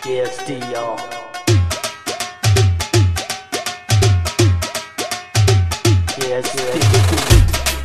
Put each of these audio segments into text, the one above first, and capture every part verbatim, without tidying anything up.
K S D, y'all. K S D.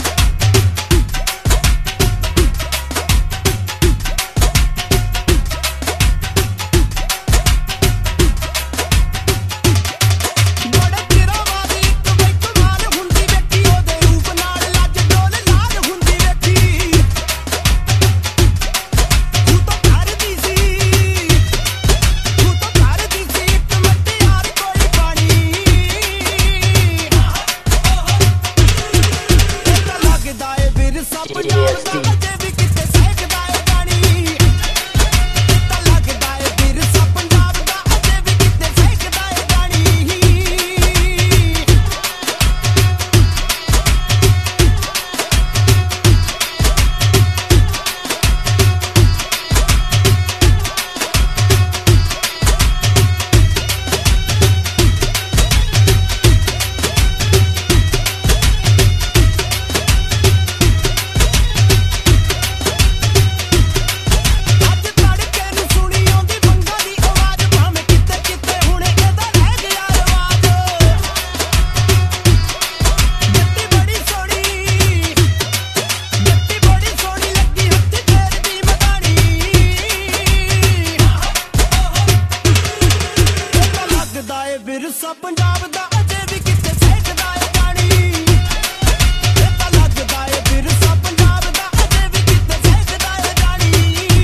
ਵਿਰਸਾ ਪੰਜਾਬ ਦਾ ਅਜੇ ਵੀ ਕਿਤੇ ਸਹਿਕਦਾ ਏ ਪਾਣੀ ਇਹ ਤਾਂ ਲੱਗਦਾ ਏ ਵਿਰਸਾ ਪੰਜਾਬ ਦਾ ਅਜੇ ਵੀ ਕਿਤੇ ਸਹਿਕਦਾ ਏ ਪਾਣੀ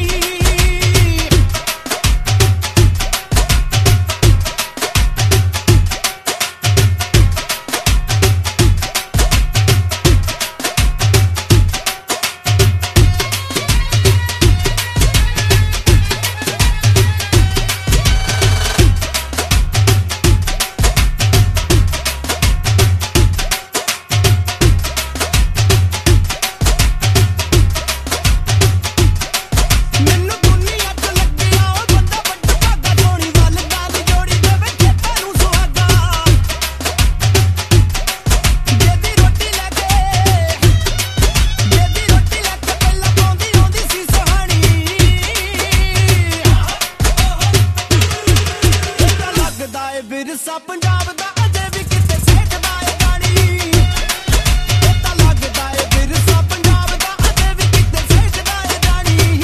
ਵਿਰਸਾ ਪੰਜਾਬ ਦਾ ਅਜੇ ਵੀ ਕਿਤੇ ਸਹਿਕਦਾ ਏ ਪਾਣੀ ਇਹ ਤਾਂ ਲੱਗਦਾ ਏ ਵਿਰਸਾ ਪੰਜਾਬ ਦਾ ਅਜੇ ਵੀ ਕਿਤੇ ਸਹਿਕਦਾ ਏ ਪਾਣੀ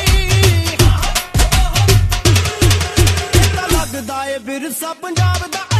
ਵਿਰਸਾ ਪੰਜਾਬ ਦਾ